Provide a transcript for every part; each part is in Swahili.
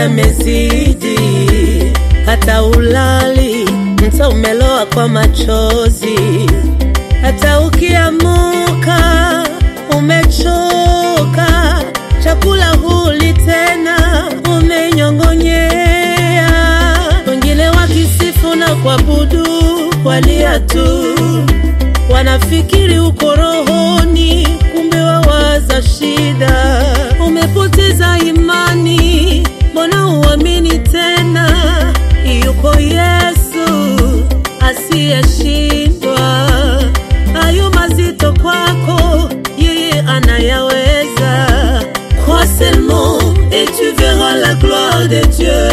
yamezidi, hata ulali mta umeloa kwa machozi, hata ukiamuka umechoka, chakula huli tena umenyongonyea. Wengine wakisifu na kuabudu walia tu, wanafikiri uko rohoni, kumbe wawaza shida. Umepoteza imani, mbona uamini tena? Yuko Yesu asiyeshindwa, hayo mazito kwako yeye anayaweza. Crois seulement et tu verras la gloire de Dieu.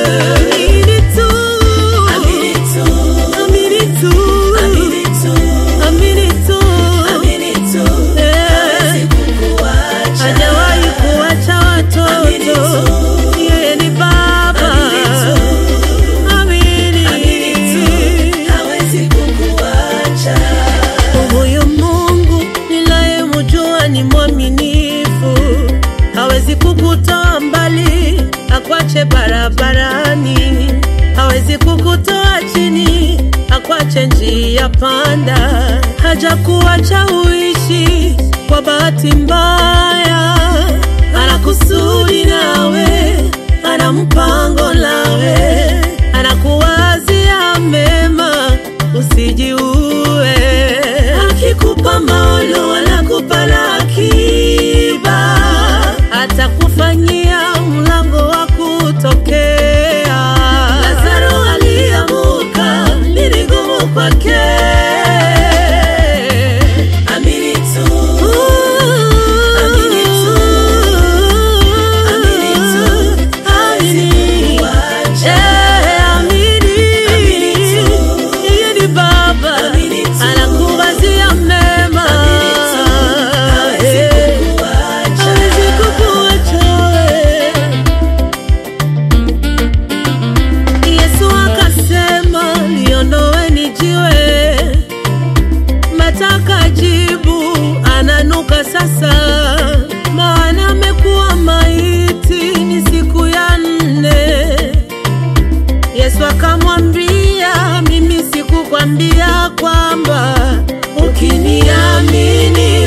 Hawezi kukutoa mbali akwache barabarani, hawezi kukutoa chini akwache njia panda. Hajakuacha uishi kwa bahati mbaya, ana kusudi nawe, ana mpango nawe, anakuwazia mema usijiue. Akikupa maono anakupa na akiba, atakufanyia mlango wa kutokea. Lazaro aliamuka, ni ngumu kwake. Amini tu, amini tu, amini tu, amini. Amini, yeye ni Baba, anakuwazia mema. Jibu ananuka sasa, maana amekuwa maiti, ni siku ya 4. Yesu akamwambia, mimi sikukwambia kwamba ukiniamini